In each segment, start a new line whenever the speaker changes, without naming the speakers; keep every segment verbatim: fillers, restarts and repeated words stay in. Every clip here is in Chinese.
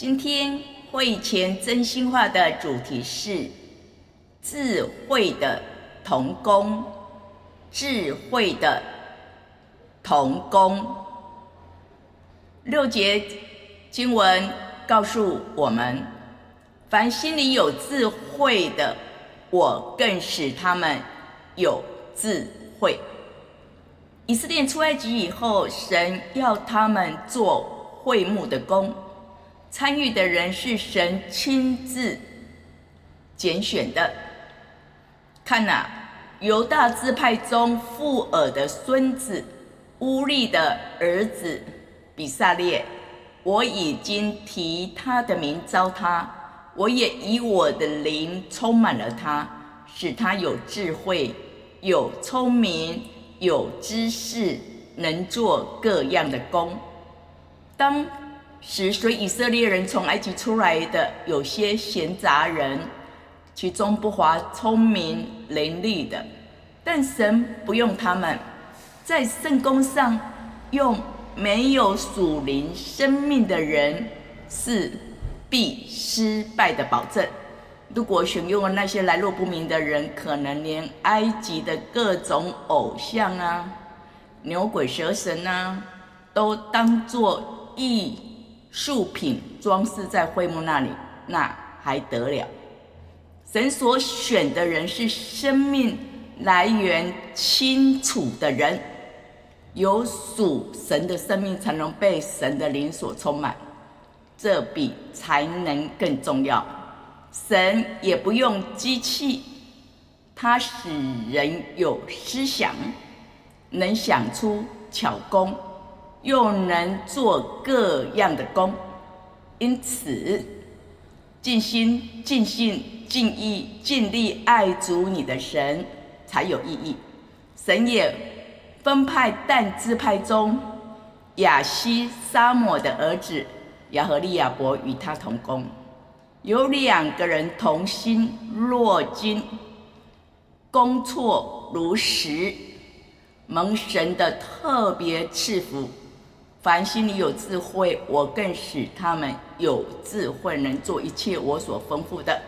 今天会前真心话的主题是智慧的同工，智慧的同工。六节经文告诉我们，凡心里有智慧的，我更使他们有智慧。以色列出埃及以后，神要他们做会幕的工，参与的人是神亲自拣选的。看啊，犹大支派中富尔的孙子乌利的儿子比撒列，我已经提他的名召他，我也以我的灵充满了他，使他有智慧，有聪明，有知识，能做各样的工。当时随以色列人从埃及出来的有些闲杂人，其中不乏聪明伶俐的，但神不用他们，在圣工上用没有属灵生命的人是必失败的保证。如果选用了那些来路不明的人，可能连埃及的各种偶像啊、牛鬼蛇神啊，都当作艺术品装饰在会幕那里，那还得了？神所选的人是生命来源清楚的人，有属神的生命才能被神的灵所充满，这比才能更重要。神也不用机器，他使人有思想，能想出巧工，又能做各样的工。因此尽心尽性尽意尽力爱主你的神才有意义。神也分派但支派中亚西沙抹的儿子亚和利亚伯与他同工，有两个人同心若金，工作如石，蒙神的特别赐福。凡心里有智慧，我更使他们有智慧，能做一切我所吩咐的。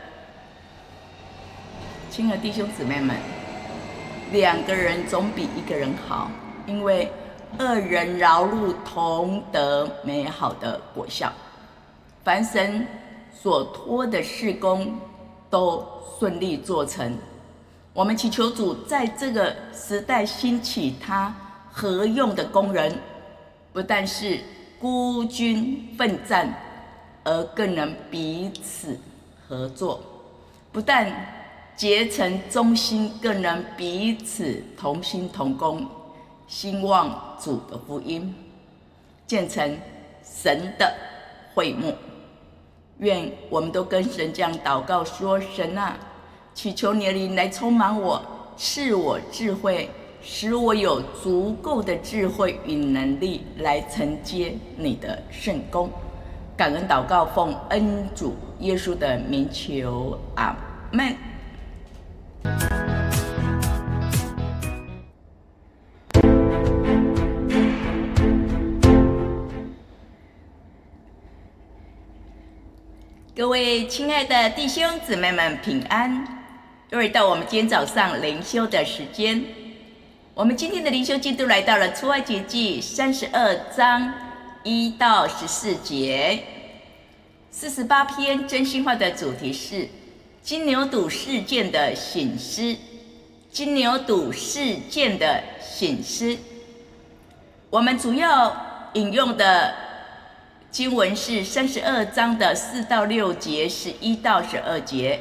亲爱的弟兄姊妹们，两个人总比一个人好，因为二人劳碌同得美好的果效。凡神所托的事工都顺利做成。我们祈求主在这个时代兴起他合用的工人，不但是孤军奋战，而更能彼此合作；不但结成忠心，更能彼此同心同工，兴旺主的福音，建成神的会幕。愿我们都跟神这样祷告说：神啊，祈求你的灵来充满我，赐我智慧，使我有足够的智慧与能力来承接你的圣工。感恩祷告，奉恩主耶稣的名求，阿们。各位亲爱的弟兄姊妹们平安，又来到我们今天早上灵修的时间。我们今天的灵修进度来到了出埃及记三十二章一到十四节。四十八篇真心话的主题是金牛犊事件的省思。金牛犊事件的省思，我们主要引用的经文是三十二章的四到六节，十一到十二节。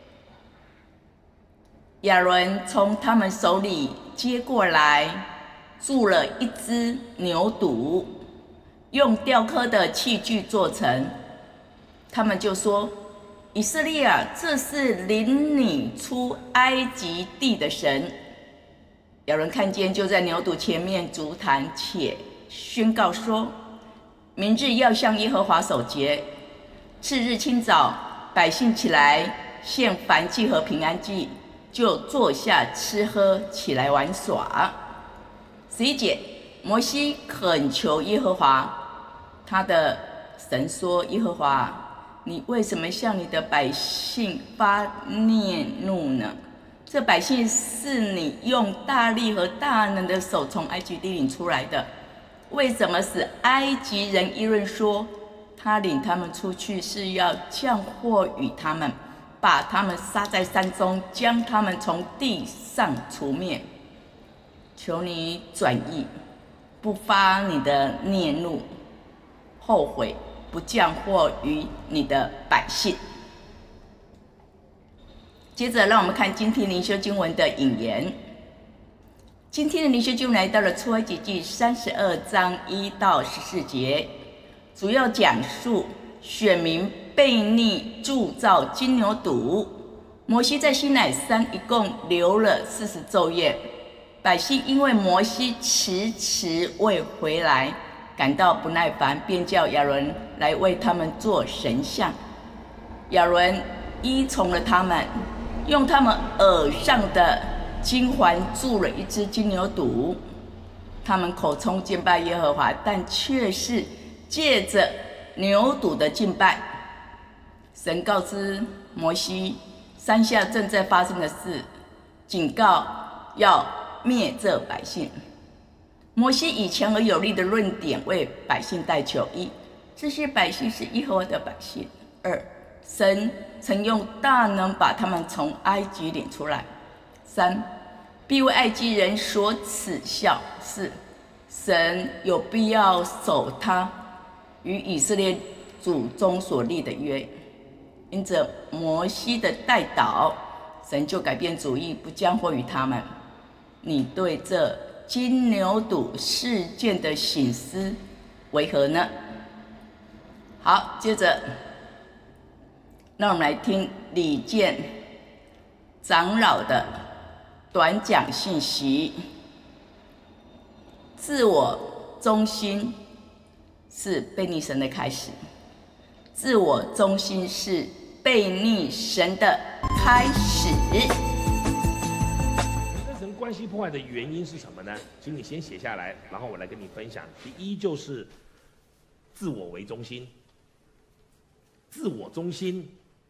亚伦从他们手里接过来，铸了一只牛犊，用雕刻的器具做成。他们就说：以色列啊，这是领你出埃及地的神。亚伦看见，就在牛犊前面筑坛，且宣告说：明日要向耶和华守节。次日清早，百姓起来献燔祭和平安祭，就坐下吃喝，起来玩耍。十一节，摩西恳求耶和华，他的神说：“耶和华，你为什么向你的百姓发烈怒呢？这百姓是你用大力和大能的手从埃及地领出来的，为什么使埃及人议论说，他领他们出去是要降祸与他们，把他们杀在山中，将他们从地上除灭？求你转意，不发你的烈怒，后悔，不降祸于你的百姓。”接着，让我们看今天灵修经文的引言。今天的灵修经文来到了出埃及记三十二章一到十四节，主要讲述选民悖逆铸造金牛犊。摩西在西乃山一共留了四十昼夜，百姓因为摩西迟迟未回来，感到不耐烦，便叫亚伦来为他们做神像。亚伦依从了他们，用他们耳上的金环铸了一只金牛犊。他们口中敬拜耶和华，但却是借着牛犊的敬拜。神告知摩西山下正在发生的事，警告要灭这百姓。摩西以强而有力的论点为百姓代求：一、这些百姓是耶和华的百姓；二、神曾用大能把他们从埃及领出来；三、必为埃及人所耻笑；四、神有必要守他与以色列祖宗所立的约。因着摩西的代祷，神就改变主意，不降祸于他们。你对这金牛犊事件的省思为何呢？好，接着让我们来听李健长老的短讲信息。自我中心是悖逆神的开始，自我中心是悖逆神的开始。
跟神关系破坏的原因是什么呢？请你先写下来，然后我来跟你分享。第一就是自我为中心，自我中心。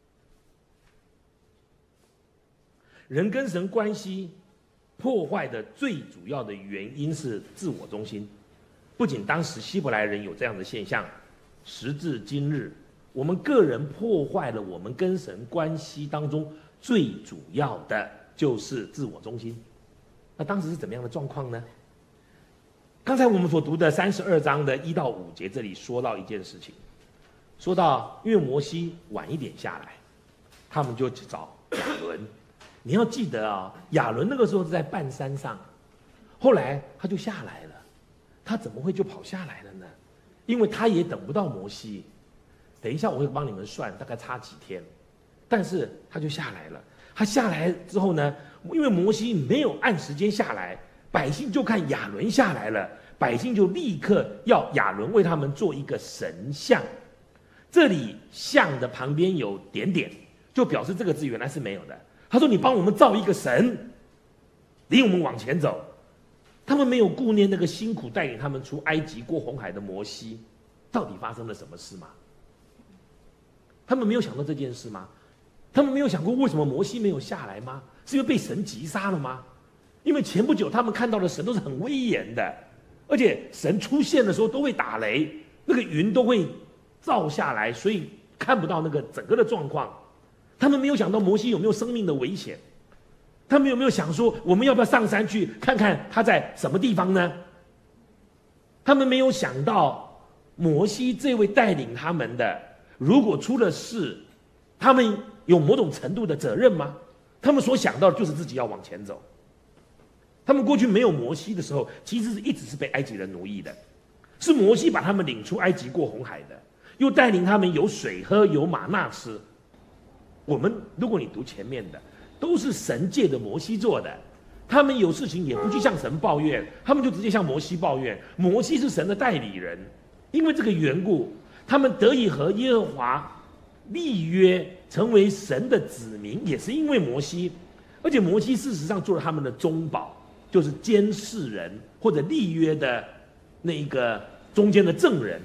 人跟神关系破坏的最主要的原因是自我中心。不仅当时希伯来人有这样的现象，时至今日，我们个人破坏了我们跟神关系当中最主要的就是自我中心。那当时是怎么样的状况呢？刚才我们所读的三十二章的一到五节，这里说到一件事情，说到因为摩西晚一点下来，他们就去找亚伦。你要记得啊，亚伦那个时候是在半山上，后来他就下来了。他怎么会就跑下来了呢？因为他也等不到摩西。等一下我会帮你们算，大概差几天。但是他就下来了。他下来之后呢，因为摩西没有按时间下来，百姓就看亚伦下来了，百姓就立刻要亚伦为他们做一个神像。这里像的旁边有点点，就表示这个字原来是没有的。他说：“你帮我们造一个神，领我们往前走。”他们没有顾念那个辛苦带领他们出埃及过红海的摩西，到底发生了什么事吗？他们没有想到这件事吗？他们没有想过为什么摩西没有下来吗？是因为被神击杀了吗？因为前不久他们看到的神都是很威严的，而且神出现的时候都会打雷，那个云都会照下来，所以看不到那个整个的状况。他们没有想到摩西有没有生命的危险，他们有没有想说我们要不要上山去看看他在什么地方呢？他们没有想到摩西这位带领他们的，如果出了事，他们有某种程度的责任吗？他们所想到的就是自己要往前走。他们过去没有摩西的时候，其实是一直是被埃及人奴役的，是摩西把他们领出埃及过红海的，又带领他们有水喝，有玛纳吃。我们如果你读前面的，都是神借的摩西做的，他们有事情也不去向神抱怨，他们就直接向摩西抱怨。摩西是神的代理人，因为这个缘故，他们得以和耶和华立约，成为神的子民，也是因为摩西。而且摩西事实上做了他们的中保，就是监视人或者立约的那一个中间的证人。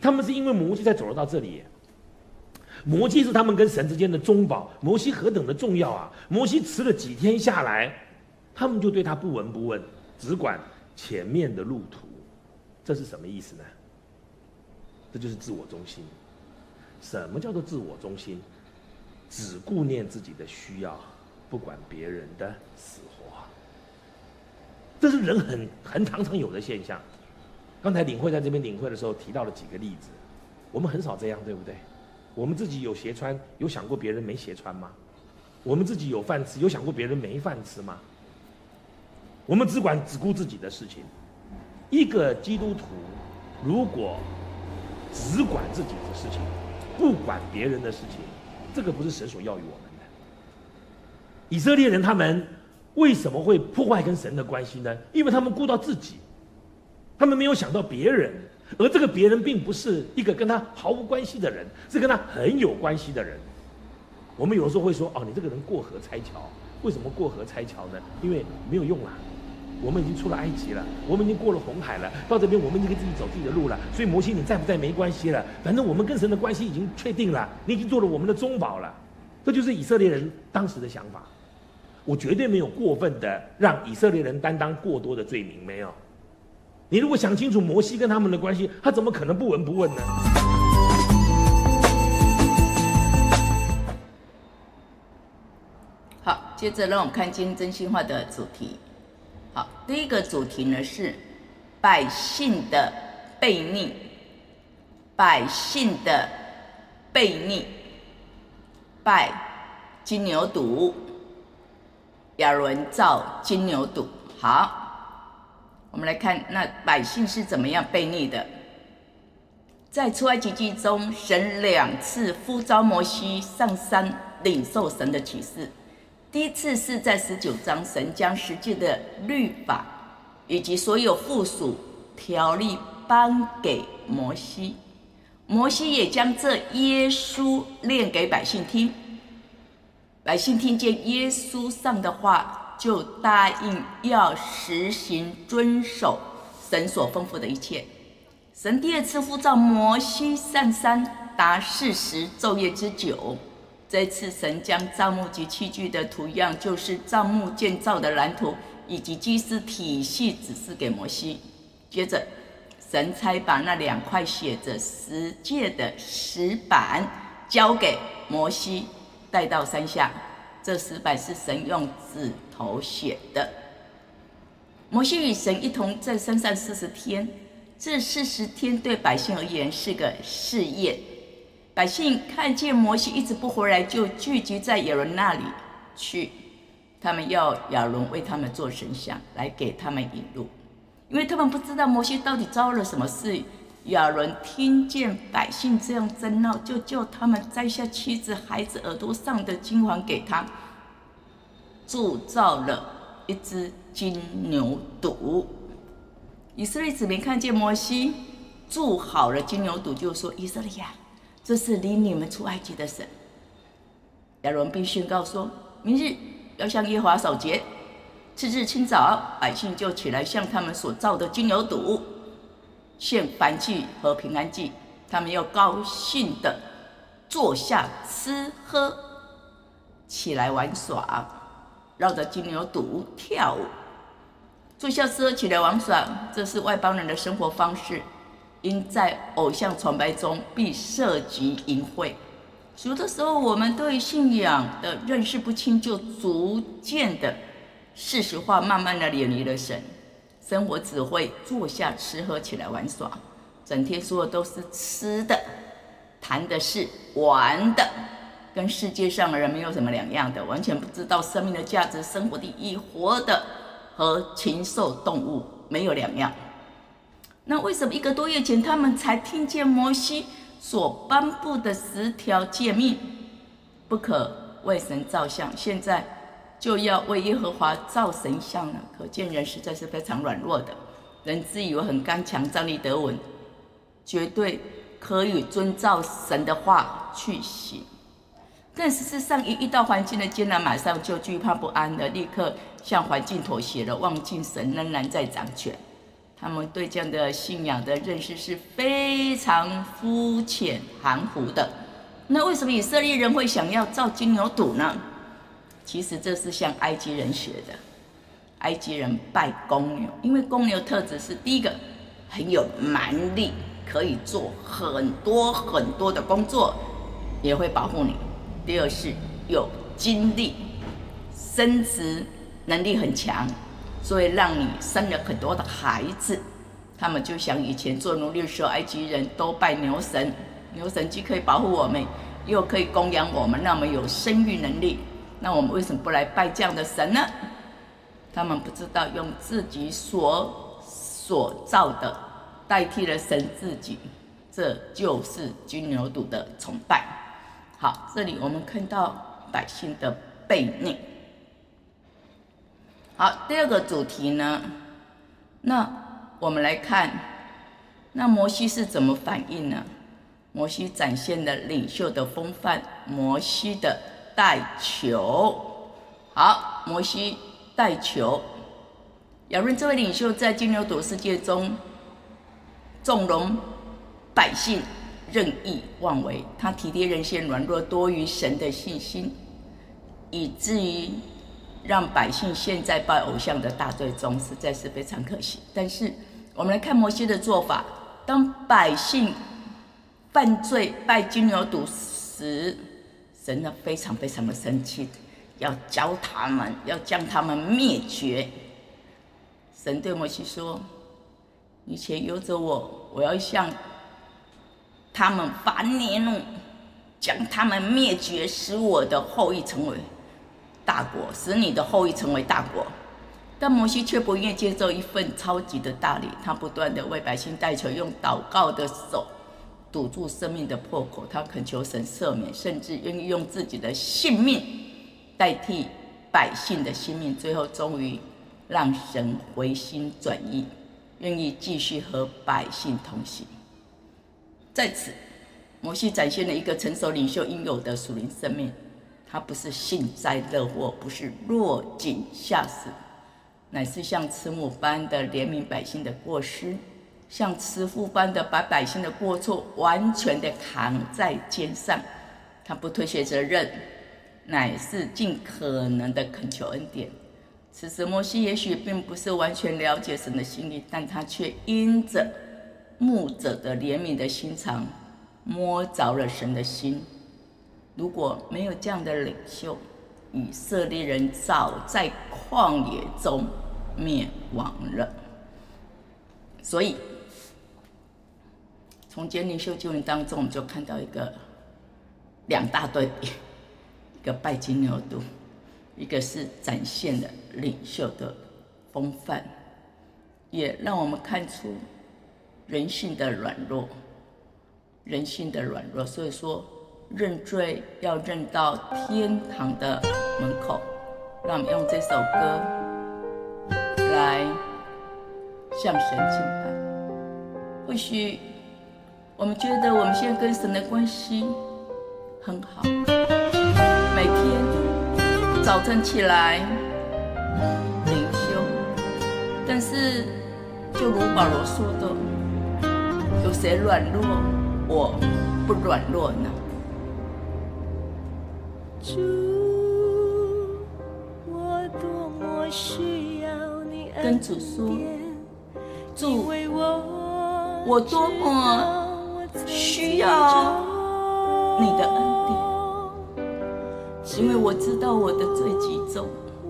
他们是因为摩西才走得到这里。摩西是他们跟神之间的中保，摩西何等的重要啊！摩西迟了几天下来，他们就对他不闻不问，只管前面的路途。这是什么意思呢？这就是自我中心。什么叫做自我中心？只顾念自己的需要，不管别人的死活。这是人很很常常有的现象。刚才领会在这边领会的时候提到了几个例子，我们很少这样，对不对？我们自己有鞋穿，有想过别人没鞋穿吗？我们自己有饭吃，有想过别人没饭吃吗？我们只管只顾自己的事情。一个基督徒如果只管自己的事情，不管别人的事情，这个不是神所要与我们的。以色列人他们为什么会破坏跟神的关系呢？因为他们顾到自己，他们没有想到别人。而这个别人并不是一个跟他毫无关系的人，是跟他很有关系的人。我们有时候会说，哦，你这个人过河拆桥。为什么过河拆桥呢？因为没有用啦，我们已经出了埃及了，我们已经过了红海了，到这边我们已经可以自己走自己的路了。所以摩西你在不在没关系了，反正我们跟神的关系已经确定了，你已经做了我们的中保了。这就是以色列人当时的想法。我绝对没有过分的让以色列人担当过多的罪名，没有。你如果想清楚摩西跟他们的关系，他怎么可能不闻不问呢？
好，接着让我们看今天真心话的主题。好，第一个主题呢是百姓的悖逆，百姓的悖逆，拜金牛犊，亚伦造金牛犊。好。我们来看，那百姓是怎么样悖逆的？在出埃及记中，神两次呼召摩西上山领受神的启示。第一次是在十九章，神将十诫的律法以及所有附属条例颁给摩西，摩西也将这耶稣念给百姓听。百姓听见耶稣上的话，就答应要实行遵守神所吩咐的一切。神第二次呼召摩西上山，达四十昼夜之久。这次神将帐幕及器具的图样，就是帐幕建造的蓝图以及祭司体系指示给摩西。接着神才把那两块写着十诫的石板交给摩西，带到山下。这石板是神用指头写的。摩西与神一同在山上四十天，这四十天对百姓而言是个试验。百姓看见摩西一直不回来，就聚集在亚伦那里去，他们要亚伦为他们做神像，来给他们引路，因为他们不知道摩西到底遭了什么事。亚伦听见百姓这样争闹，就叫他们摘下妻子孩子耳朵上的金环给他，铸造了一只金牛犊。以色列子民看见摩西铸好了金牛犊，就说：以色列呀，这是领你们出埃及的神。亚伦并宣告说：明日要向耶和华守节，次日清早，百姓就起来向他们所造的金牛犊献燔祭和平安祭。他们又高兴地坐下吃喝，起来玩耍，绕着金牛犊跳舞。坐下吃喝，起来玩耍，这是外邦人的生活方式，因在偶像崇拜中必涉及淫秽。有的时候我们对信仰的认识不清，就逐渐的事实化，慢慢的远离了神。生活只会坐下吃喝，起来玩耍，整天说的都是吃的，谈的是玩的，跟世界上的人没有什么两样的，完全不知道生命的价值、生活的意义，活的和禽兽动物没有两样。那为什么一个多月前他们才听见摩西所颁布的十条诫命，不可为神造像，现在就要为耶和华造神像呢？可见人实在是非常软弱的。人自以为很刚强、站立得稳，绝对可以遵照神的话去行，但事实上一遇到环境的艰难，马上就惧怕不安了，立刻向环境妥协了，忘记神仍然在掌权。 他们对这样的信仰的认识是非常肤浅含糊的。那为什么以色列人会想要造金牛犊呢？其实这是向埃及人学的。埃及人拜公牛，因为公牛特质是第一个很有蛮力，可以做很多很多的工作，也会保护你。第二是有精力，生殖能力很强，所以让你生了很多的孩子。他们就想以前做奴隶的时候，埃及人都拜牛神，牛神既可以保护我们，又可以供养我们，让我们有生育能力。那我们为什么不来拜这样的神呢？他们不知道用自己所所造的代替了神自己，这就是金牛犊的崇拜。好，这里我们看到百姓的悖逆。好，第二个主题呢，那我们来看，那摩西是怎么反应呢？摩西展现了领袖的风范，摩西的带球。好，摩西带球。亚伦这位领袖在金牛犊世界中纵容百姓任意妄为，他体贴人性软弱多于神的信心，以至于让百姓陷在拜偶像的大罪中，实在是非常可惜。但是我们来看摩西的做法，当百姓犯罪拜金牛犊时，神呢非常非常的生气，要教他们，要将他们灭绝。神对摩西说：“你且由着我，我要向他们发烈怒，将他们灭绝，使我的后裔成为大国，使你的后裔成为大国。”但摩西却不愿意接受一份超级的大礼，他不断的为百姓代求，用祷告的手堵住生命的破口，他恳求神赦免，甚至愿意用自己的性命代替百姓的性命，最后终于让神回心转意，愿意继续和百姓同行。在此，摩西展现了一个成熟领袖应有的属灵生命，他不是幸灾乐祸，不是落井下石，乃是像慈母般的怜悯百姓的过失，像慈父般的把百姓的过错完全的扛在肩上。他不推卸责任，乃是尽可能的恳求恩典。此时摩西也许并不是完全了解神的心意，但他却因着牧者的怜悯的心肠摸着了神的心。如果没有这样的领袖，以色列人早在旷野中灭亡了。所以从今天领袖经文当中，我们就看到一个两大对比，一个拜金牛犊，一个是展现了领袖的风范，也让我们看出人性的软弱，人性的软弱。所以说，认罪要认到天堂的门口。让我们用这首歌来向神敬拜。或许我们觉得我们现在跟神的关系很好，每天早晨起来灵修，但是就如保罗说的，有谁软弱，我不软弱呢？
主，我多么需要你恩典，
跟主说，主，我多么需要你的恩典，因为我知道我的罪极重。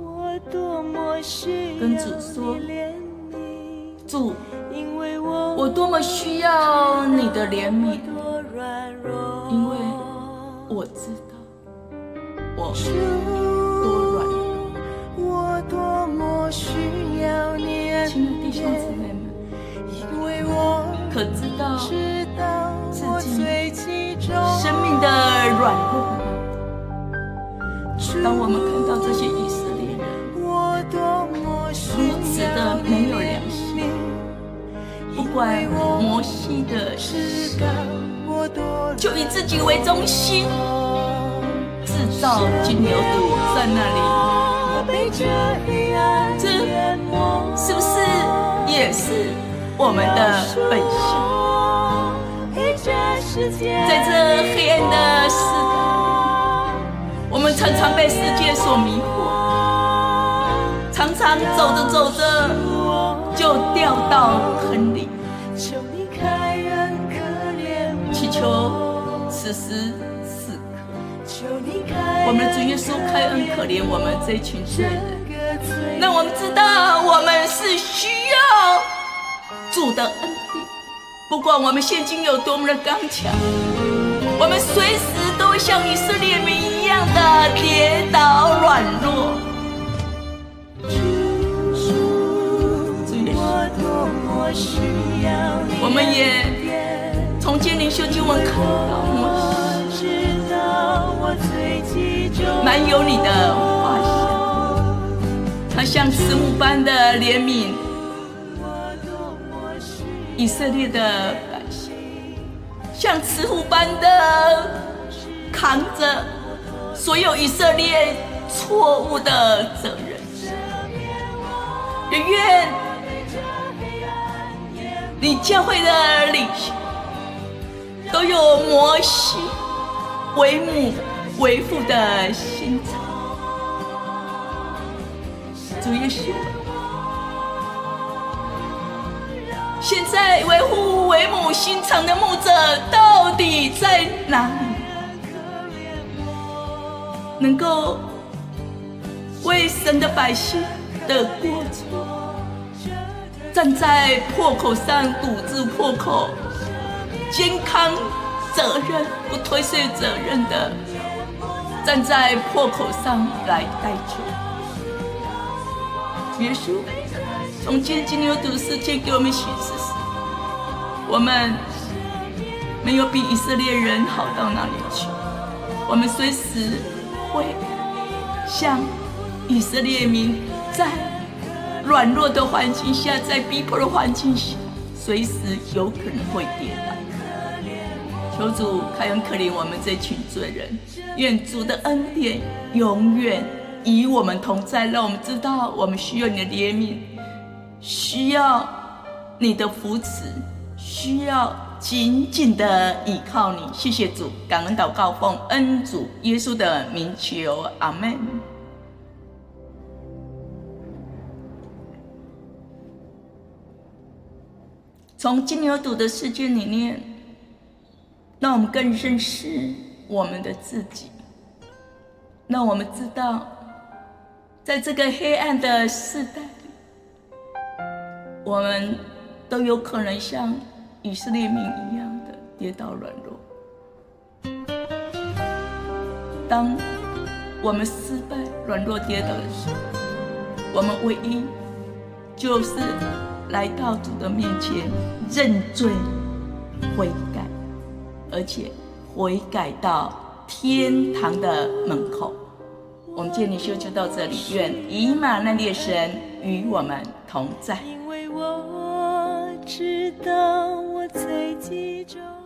跟主说，主，我多么需要你的怜悯，因为我知道我多软弱。
我多么需要你恩典，
亲爱的弟兄姊妹们，
因为我
可知道自己生命的软弱吗？当我们看到这些以色列人如此的没有良心，不管摩西的时代，就以自己为中心，制造金牛犊在那里，这是不是也是我们的本性。在这黑暗的时代，我们常常被世界所迷惑，常常走着走着就掉到坑里。祈求此时此刻，我们的主耶稣开恩可怜我们这群罪人，让我们知道我们是需要主的恩典。不管我们现今有多么的刚强，我们随时都会像以色列民一样的跌倒软弱。主耶稣，我们也从今灵修经文看到摩西满有你的画像，他像慈母般的怜悯以色列的百姓，像慈父般的扛着所有以色列错误的责任。也愿你教会的领袖都有摩西为母为父的心肠。主耶稣，现在为父为母心肠的牧者到底在哪里？能够为神的百姓的过错，站在破口上堵住破口，肩扛责任不推卸责任的，站在破口上来代求。耶稣，从今金牛犊事件给我们启示是，我们没有比以色列人好到哪里去，我们随时会像以色列民在软弱的环境下，在逼迫的环境下，随时有可能会跌倒。求主开恩可怜我们这群罪人，愿主的恩典永远与我们同在，让我们知道我们需要你的怜悯，需要你的扶持，需要紧紧的依靠你。谢谢主，感恩祷告奉恩主耶稣的名求，阿们。从金牛犊的事件里面，让我们更认识我们的自己，让我们知道在这个黑暗的世代里，我们都有可能像以色列民一样的跌倒软弱。当我们失败、软弱、跌倒的时候，我们唯一就是来到主的面前认罪悔改，而且悔改到天堂的门口。我们今天灵修就到这里，愿以马内利神与我们同在。
因为我知道我最集中。